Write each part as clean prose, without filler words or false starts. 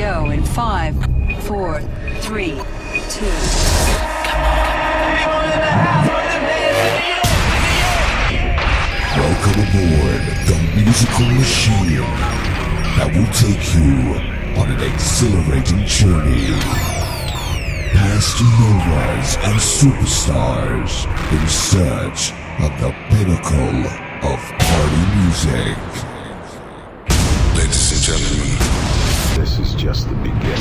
go in 5, 4, 3, 2. Welcome aboard the musical machine that will take you on an exhilarating journey past novas and superstars in search of the pinnacle of party music. Ladies and gentlemen, this is just the beginning. 1, 2, 3, 4.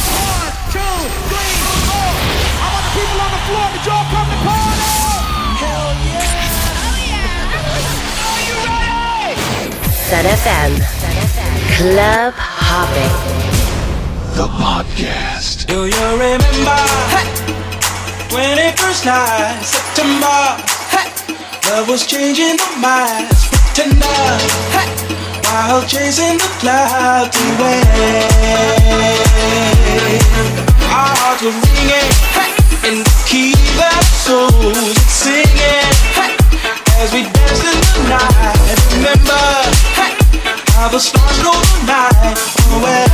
I want the people on the floor to y'all come to party. Hell yeah! Oh yeah! Are you ready? Sun FM. Club Hopping. The podcast. Do you remember when it first night, September? Love was changing the minds, pretender, while chasing the clouds away. Our hearts were ringing in the key that souls were singing as we danced in the night. Remember how the stars stole the night away.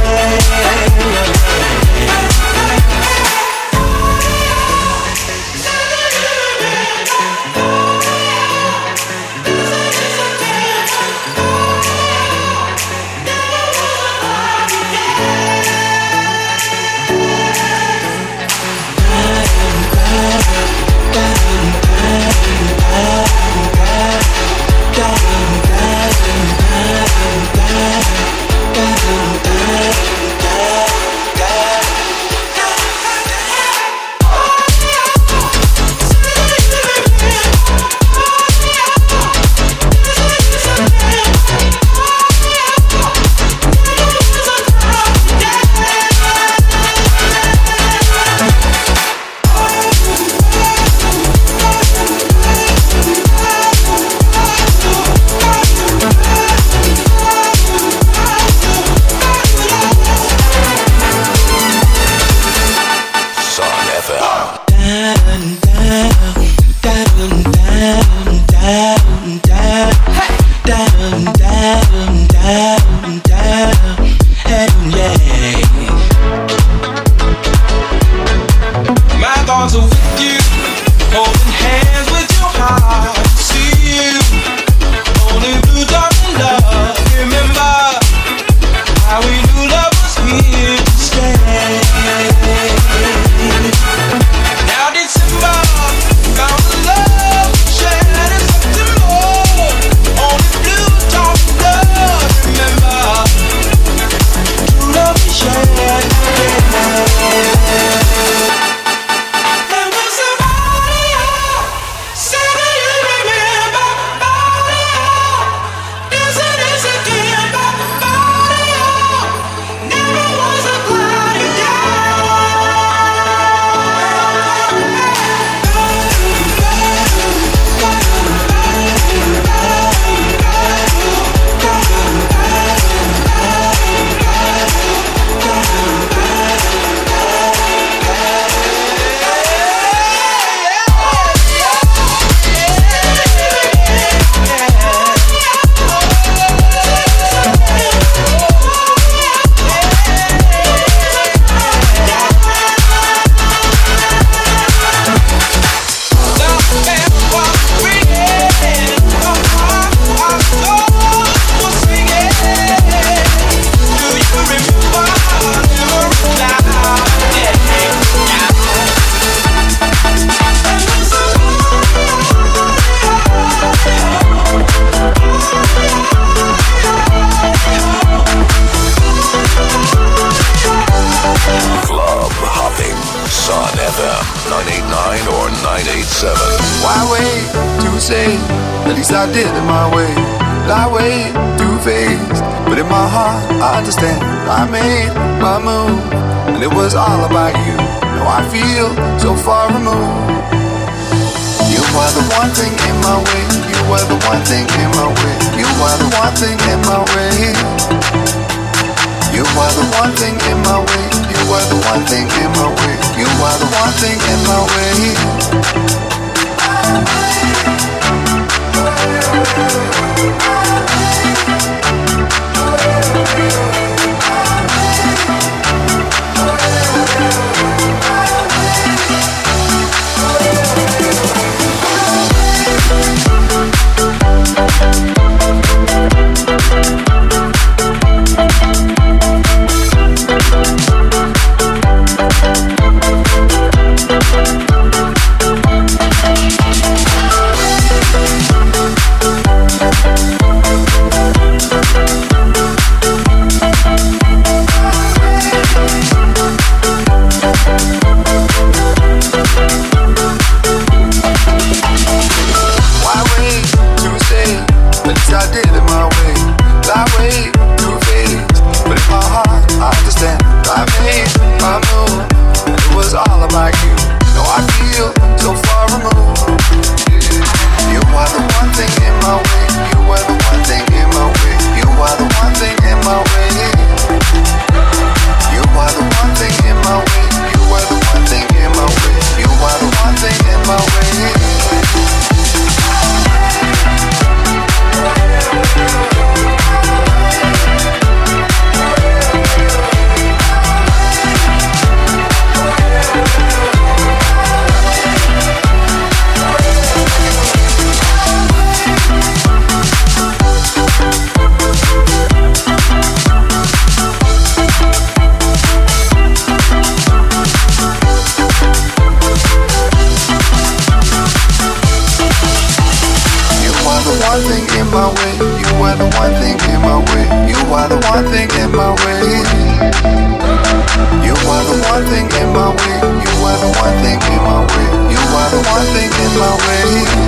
in my way. You are the one thing in my way. You are the one thing in my way. You are the one thing in my way.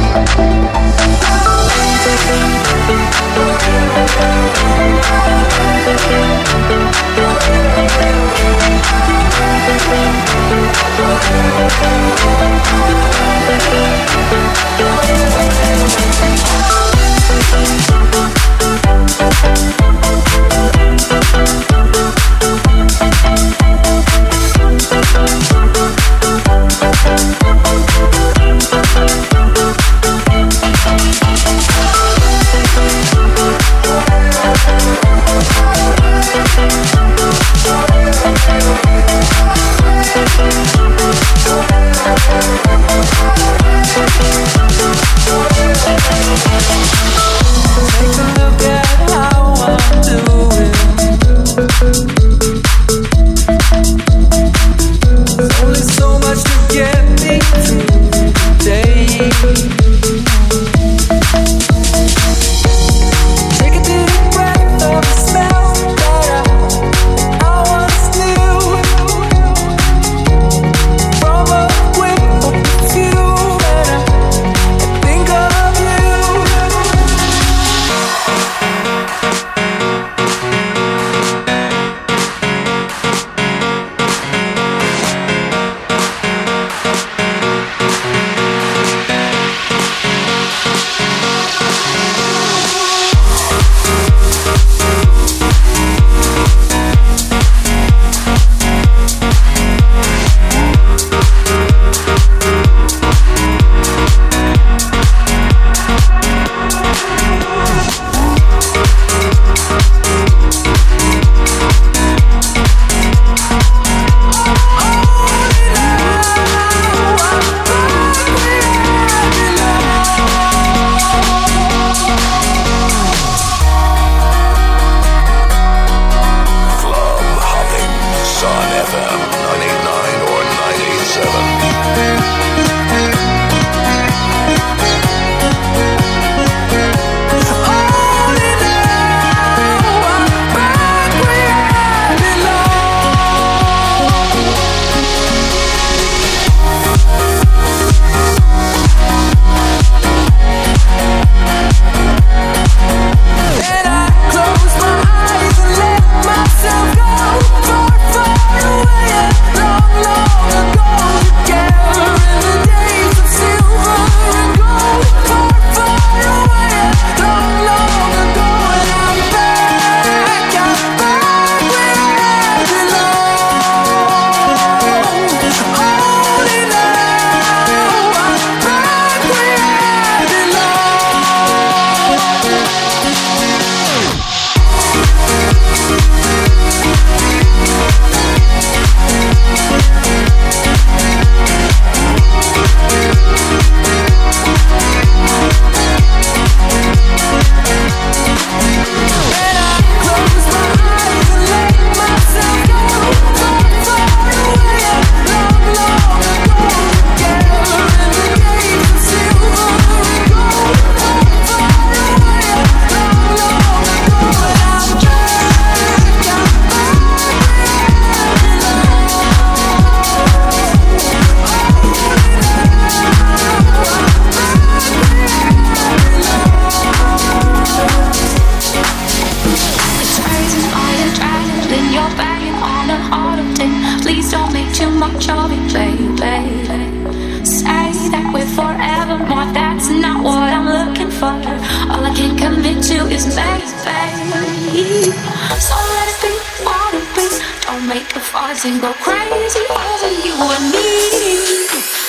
And go crazy over you and me.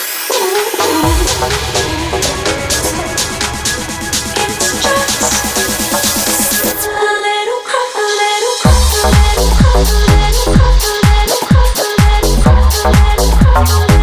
It's just a little cry, a little cry, a little cry, a little cry, a little cry, a little cry, a little cry.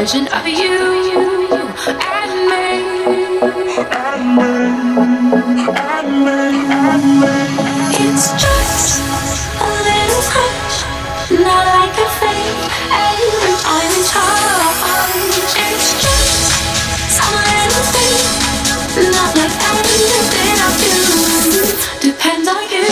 version of you and me. It's just a little touch, not like a thing, every time it's hard. It's just some little thing, not like anything I do. Depends on you.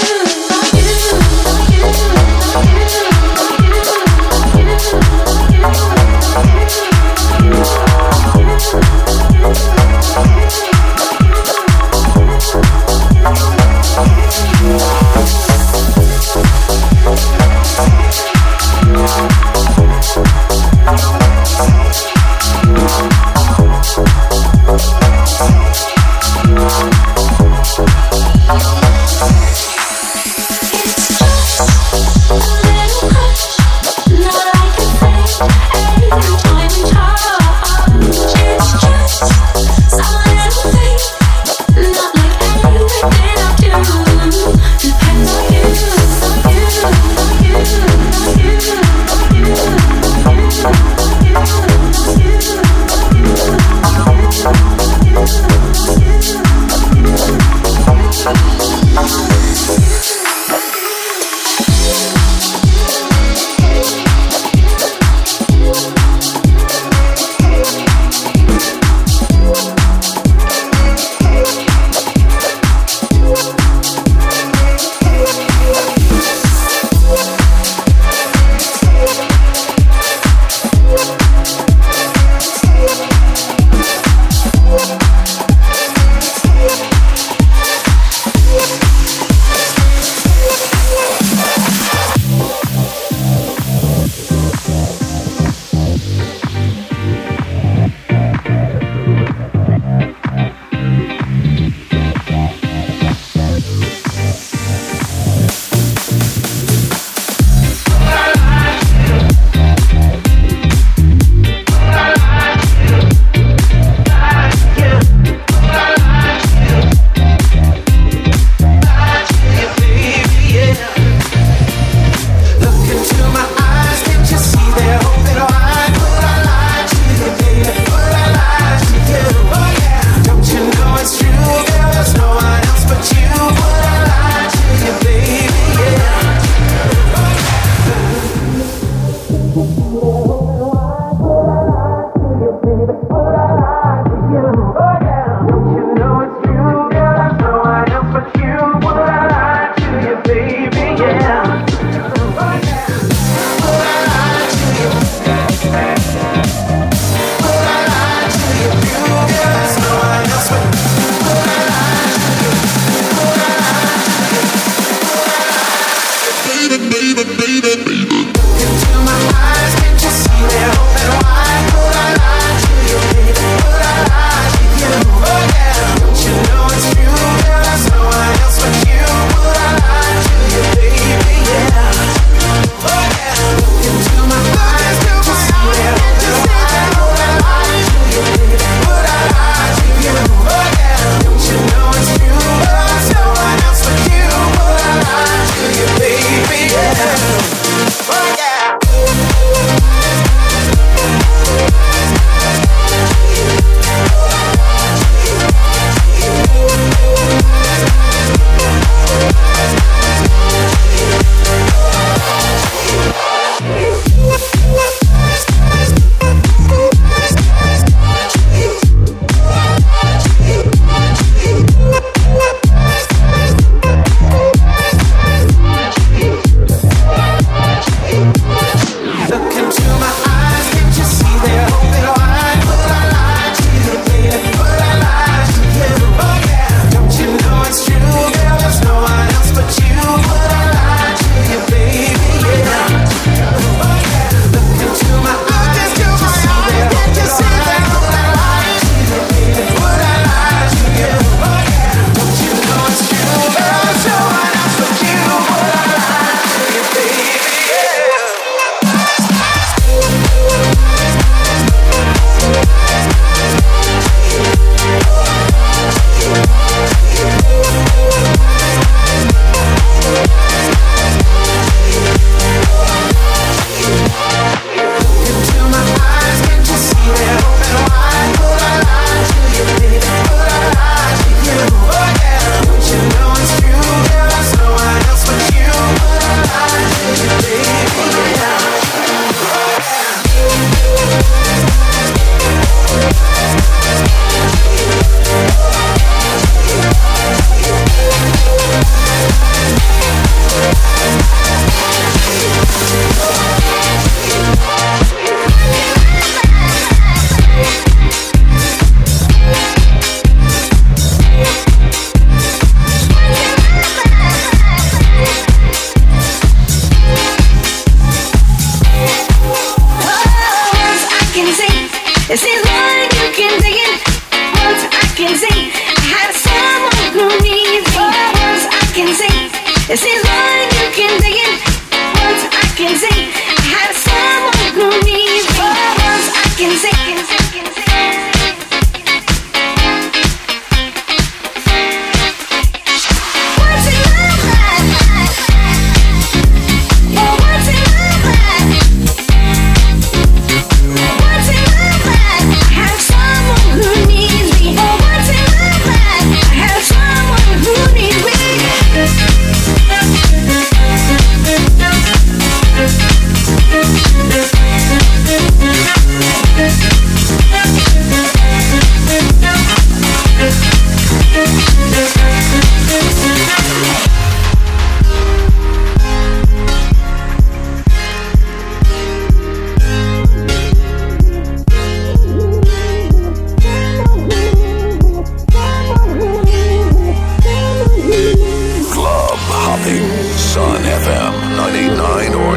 Tucson FM 989 or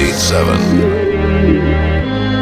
987.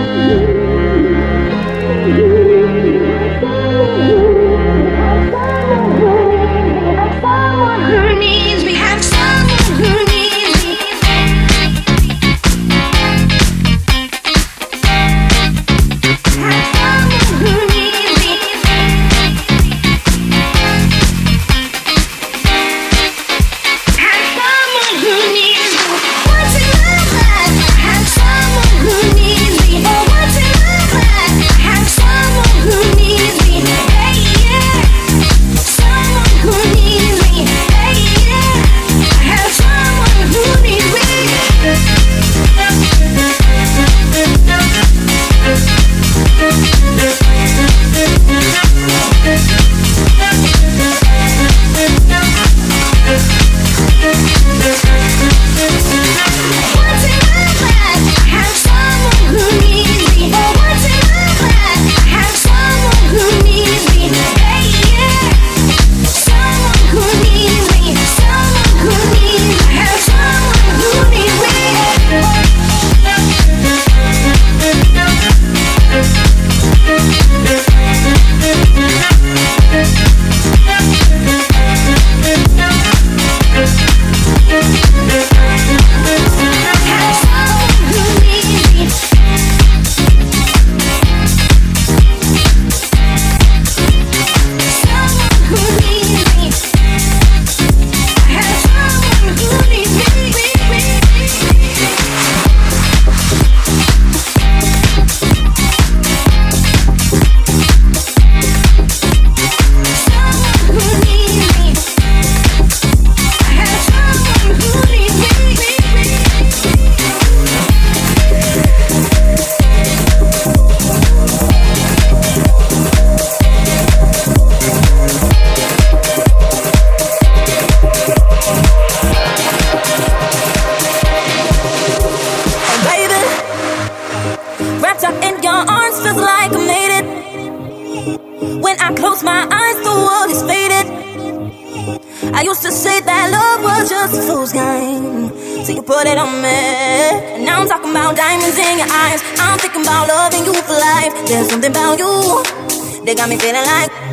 There's something about you. They got me feeling like I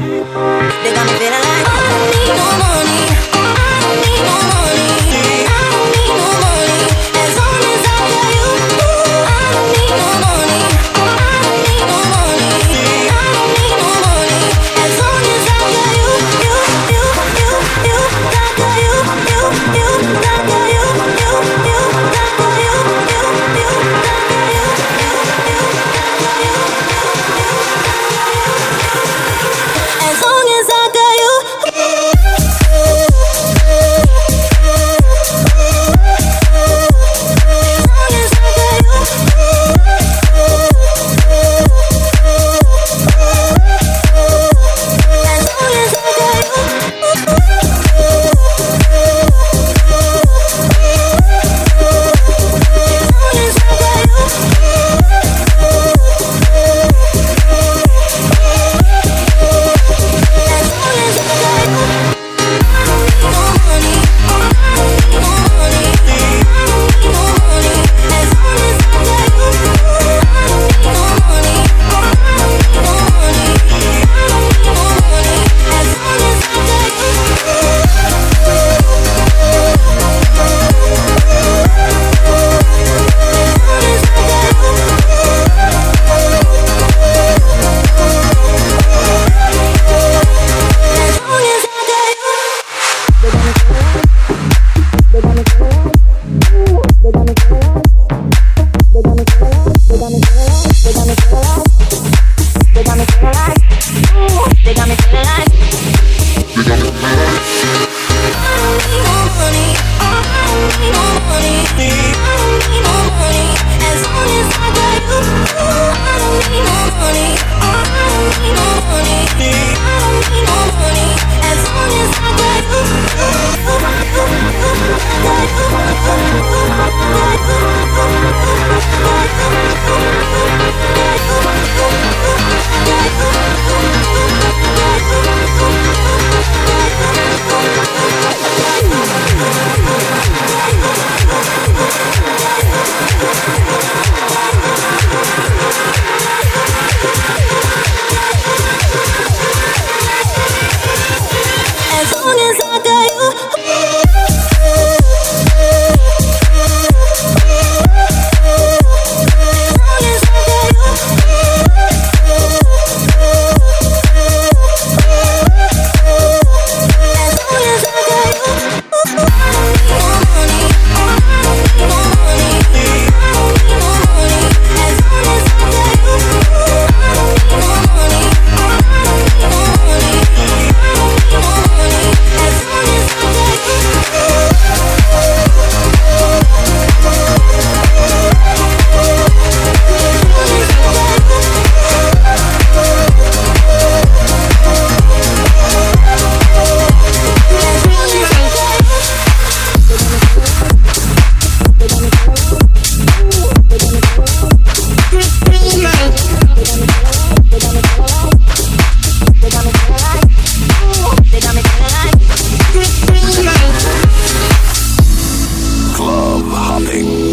don't need no money. I don't need no money. I don't need no money. As long as I got you. I don't need no money. I don't need no money. I don't need no money. As long as I got you. As long as I got you.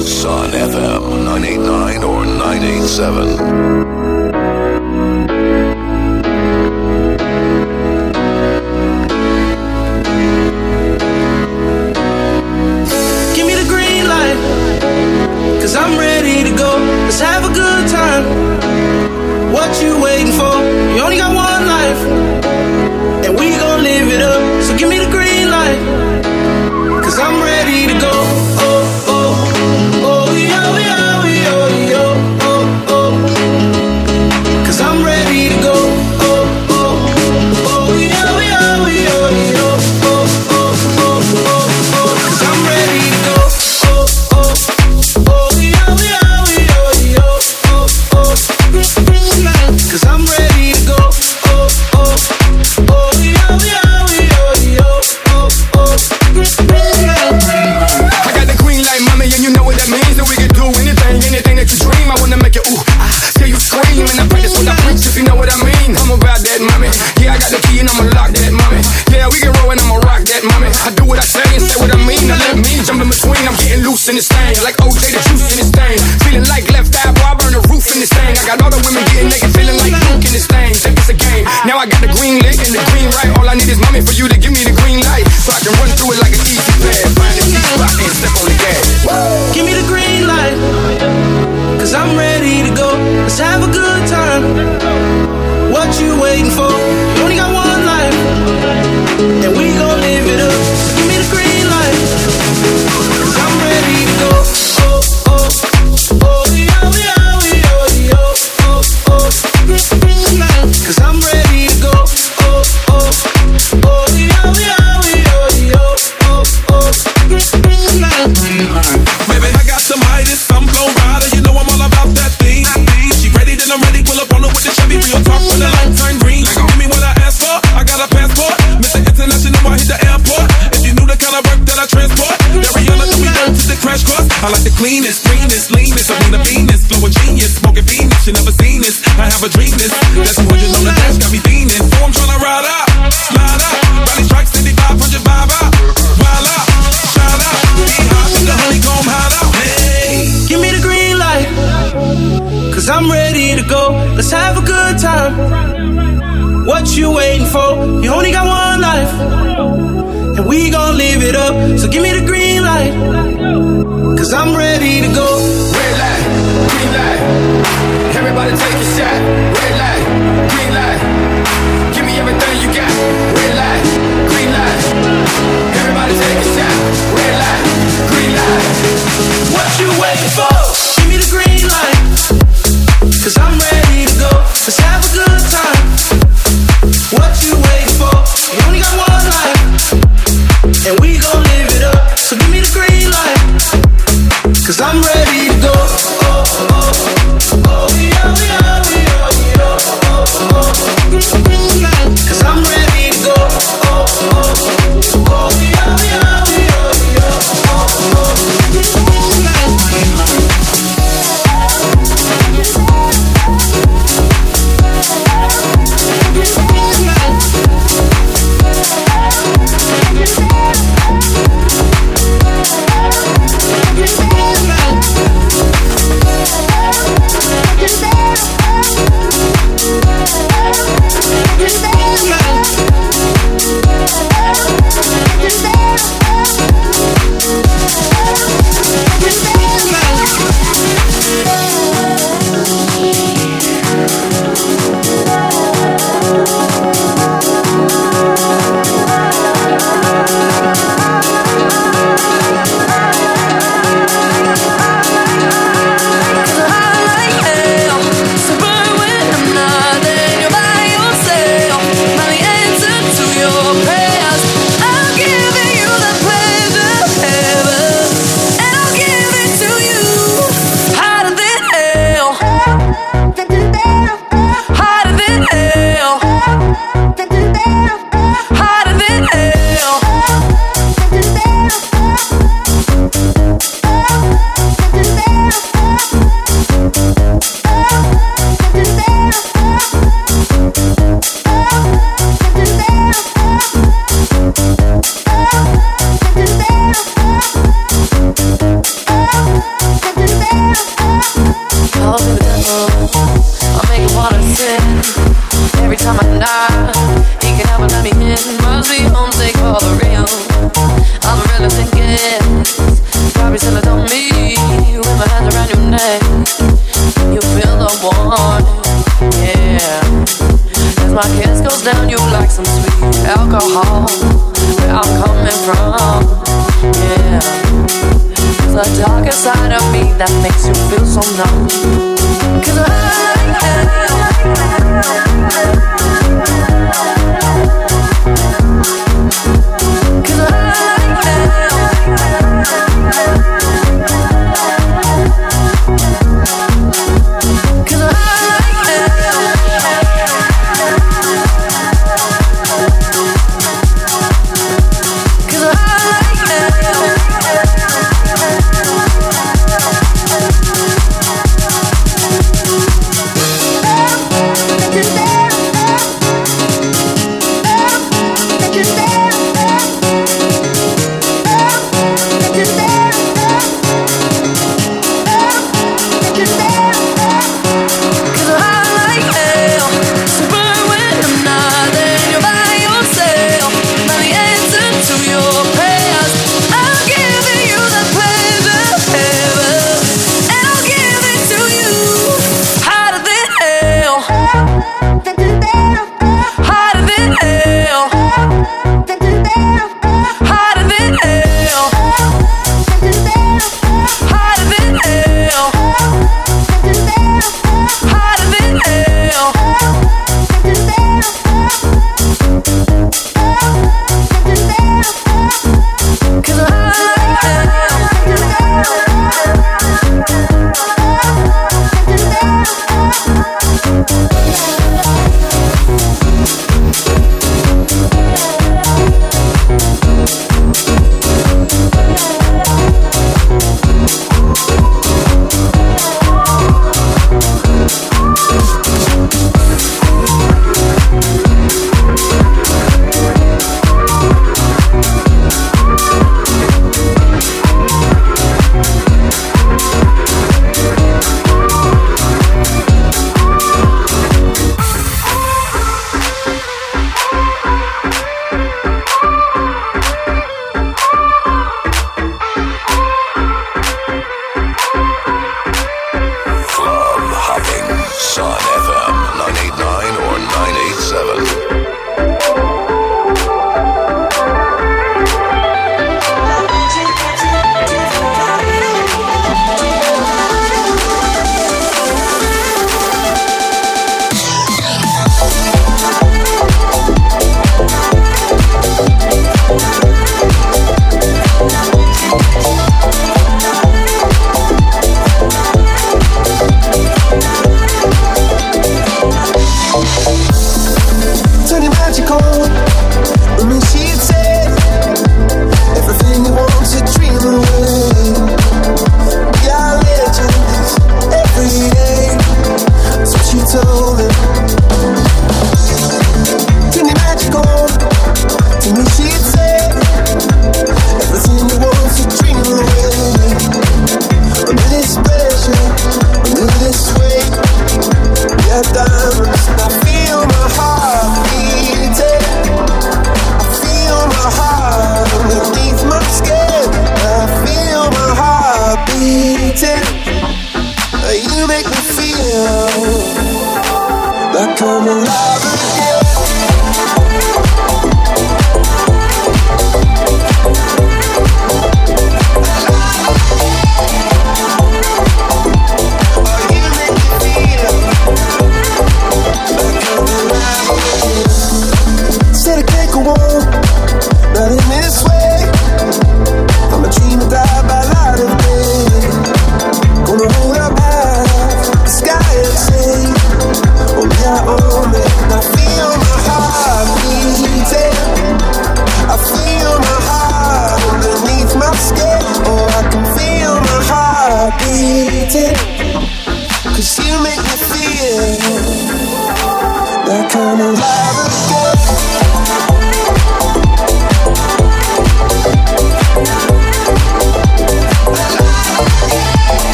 Dance on FM 989 or 987. Give me the green light, 'cause I'm ready to go. Let's have a good time. What you waiting for? You only got one life, and we gon' live it up. So give me the green light, 'cause I'm ready to go. Oh, oh, oh, yo, yo, yo, yo, oh, oh. 'Cause I'm ready to go. Oh, oh, oh, yo, yo, yo, yo, oh, oh, oh, oh, oh. 'Cause I'm ready to go. Oh, oh, oh, yo, yo, yo, yo, oh, oh. 'Cause I'm ready to go. Oh, oh, oh, yo, yo, yo, yo, oh, oh. I got the green light, mommy, and you know what that means. That we can do anything that you dream. I wanna make it ooh, till you scream. And I practice what I preach, if you know what I mean. I'm about that, mommy. Yeah, I got the key and I'ma lock that, mommy. Yeah, we can roll and I'ma rock that, mommy. I do what I say and say what I mean. Now let me jump in between. I'm getting loose in this thing, like OJ the juice in this thing. Feeling like left eye, boy, I burn the roof in this thing. I got all the women getting naked, feeling like Luke in this thing. Think it's a game. Now I got the green lit and the green right. All I need is mommy for you to give me the green light, so I can run through it like an easy pad. Find a key spot and step on the gas. Give me the green light, 'cause I'm ready to go. Let's have a good time. What you waiting for? You only got one life, and we gon' live it up. So give me the green light, 'cause I'm ready to go. Oh, oh, oh, yo, yo, yo, yo, oh, oh. 'Cause I'm ready to go. Oh, oh, oh, yo, yo, yo, yo, oh, oh. Baby, I got some Midas, I'm flow rider. You know I'm all about that thing. She ready, then I'm ready. Pull up on her with the Chevy, real talk when the light turn green. Give me what I asked for, I got a passport. Mr. International, I hit the airport. If you knew the kind of work that I transport, Ariana, do we dirt to the crash course? I like the cleanest, greenest, leanest. I mean the Venus, flow of genius, smoking Venus. You never seen this, I have a dream this. That's 200 on the dash, got me fiending. So I'm tryna ride out, slide out. Rally strikes, 5500 vibe out. Wild out, shine out. Be hot in the honeycomb hideout. Hey, Give me the green light, 'cause I'm ready to go. Let's have a good time. What you waiting for? You only got one life, and we gon' live it up. So give me the green light, 'cause I'm ready to go. Red light, green light. Everybody take a shot. Red light, green light. Give me everything you got. Red light, green light. Everybody take a shot. Red light, green light. What you waiting for? Give me the green light, 'cause I'm ready to go. Let's have a good time. What you waiting for? You only got one life, and we gon' live it up. So give me the green light, 'cause I'm ready to go. Oh, oh, oh, yo, yo, yo, yo, oh, oh. 'Cause I'm ready to go. Oh, oh, oh, yo, yo, yo, yo, oh, oh. home, where I'm coming from. Yeah, it's the darker side of me that makes you feel so numb. 'Cause I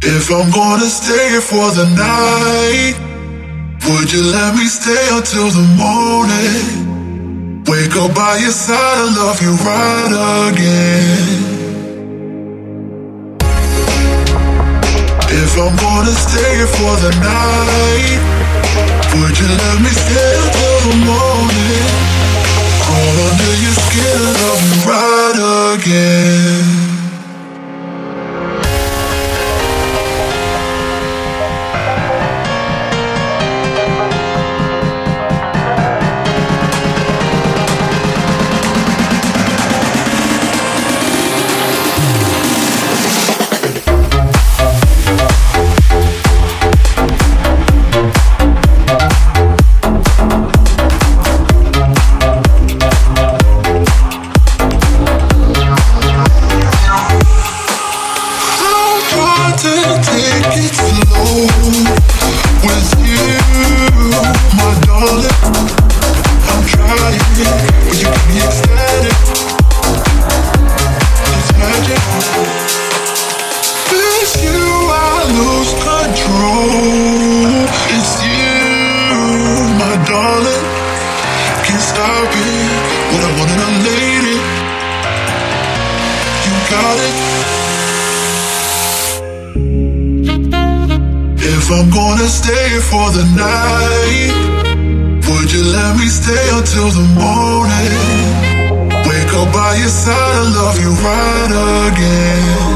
If I'm gonna stay here for the night, would you let me stay until the morning? Wake up by your side and love you right again. If I'm gonna stay here for the night, would you let me stay until the morning? Crawl under your skin and love you right again. I'm gonna stay here for the night, would you let me stay until the morning? Wake up by your side and love you right again.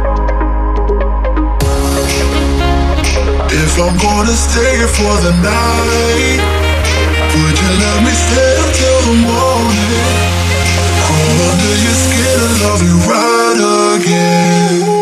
If I'm gonna stay here for the night, would you let me stay until the morning? Crawl under your skin and love you right again.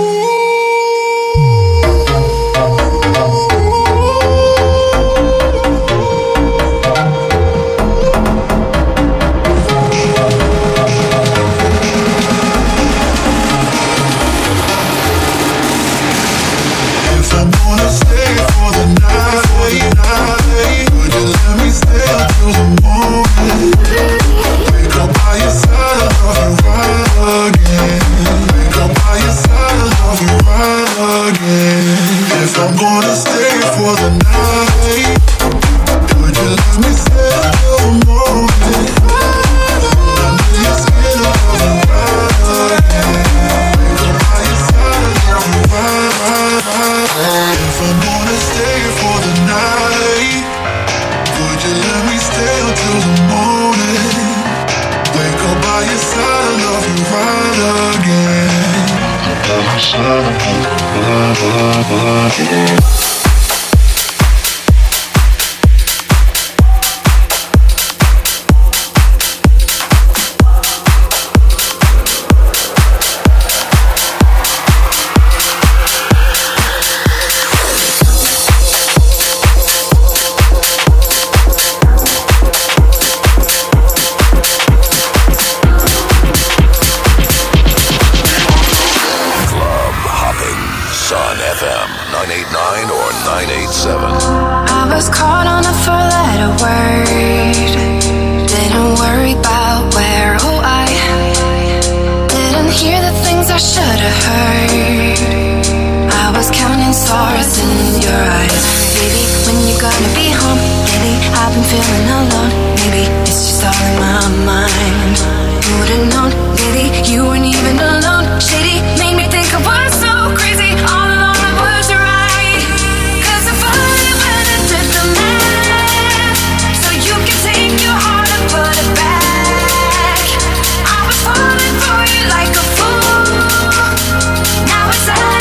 Now it's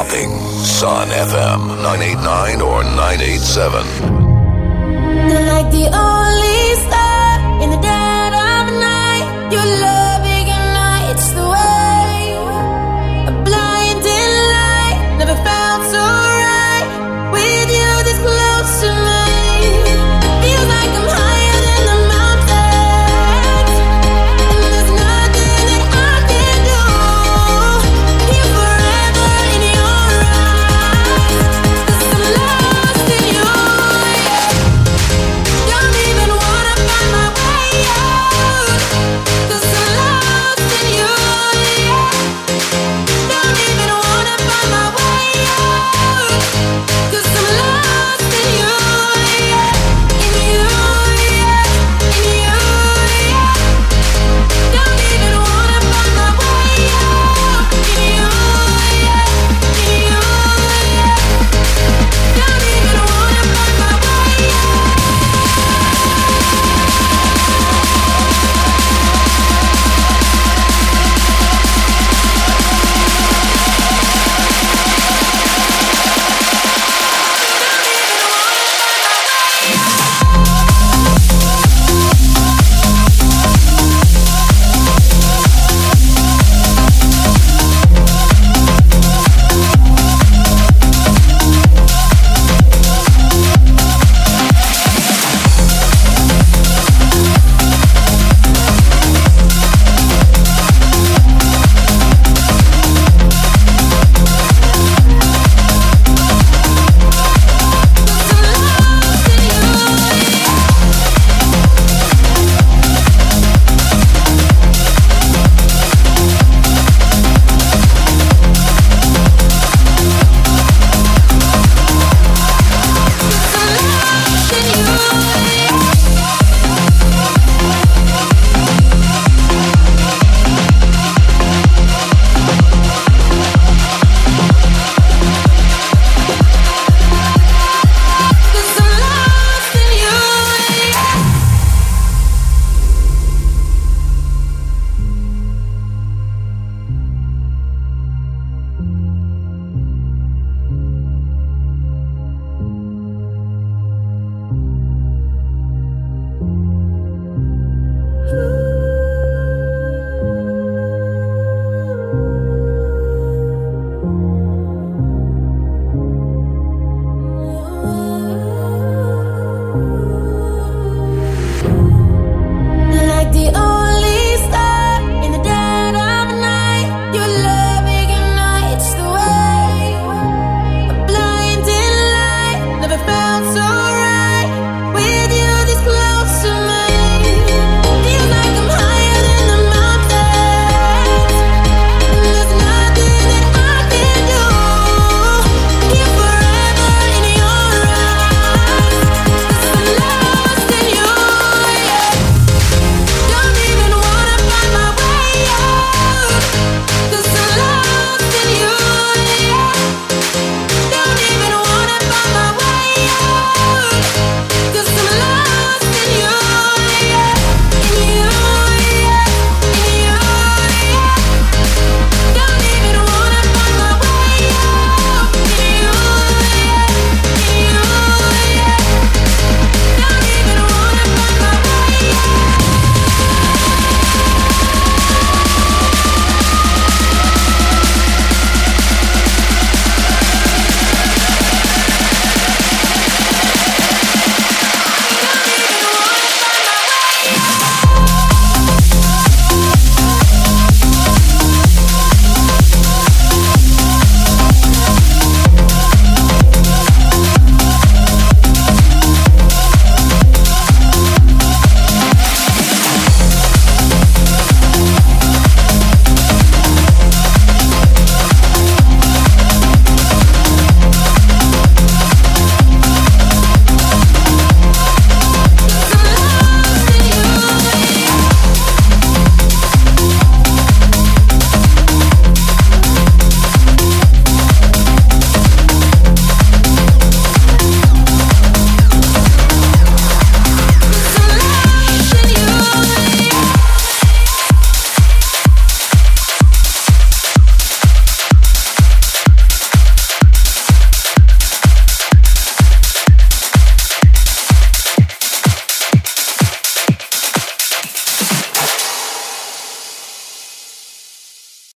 Hopping. Sun FM 989 or 987. Like the only star